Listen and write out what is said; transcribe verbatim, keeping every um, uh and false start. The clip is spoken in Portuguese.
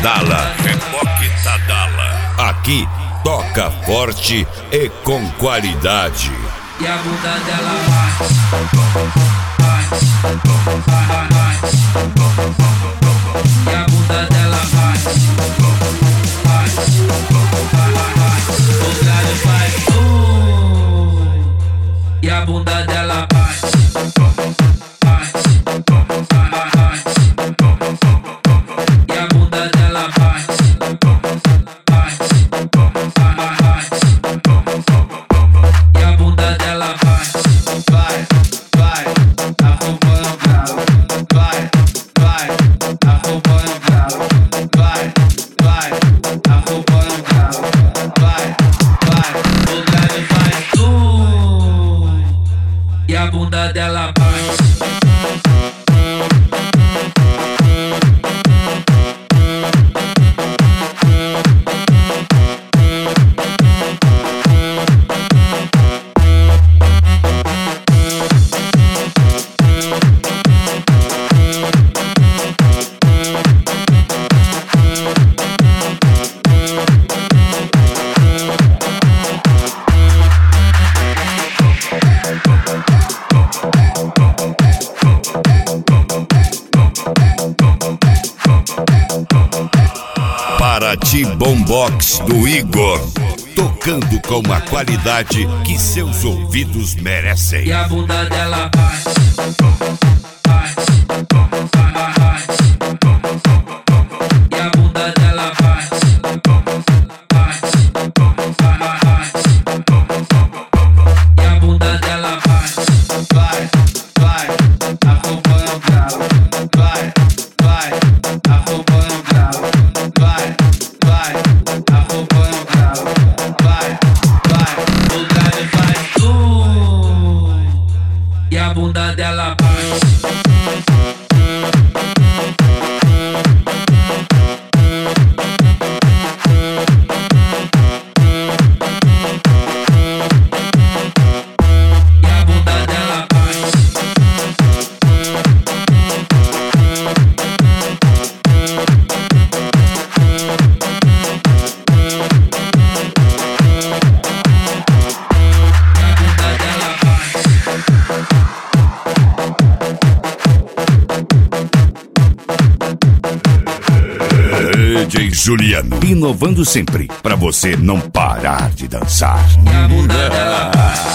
Tadala. Reboque Tadala. Aqui toca forte e com qualidade. E a bunda dela bate, bate, bate. E a bunda dela bate, bate, bate. O grave faz uh. E a bunda dela bate, bate, bate. E a bunda dela bate, bate, bate. E a bunda dela bate, vai, vai, acompanha o grau, vai, vai, acompanha o grau, vai, vai, acompanha o grau, vai, vai, o grave faz uh. E a bunda dela bate. Paraty Bombox do Igor, tocando com a qualidade que seus ouvidos merecem. E a bunda dela bate, bate, bate. E a bunda dela bate, bate, bate. E a bunda dela bate, vai, vai, acompanha o grau, vai, vai, acompanha o grau, vai, vai, acompanha o grau, vai, vai, o grave faz uh. E a bunda dela bate. D J Juliano, inovando sempre, pra você não parar de dançar. E a bunda dela bate.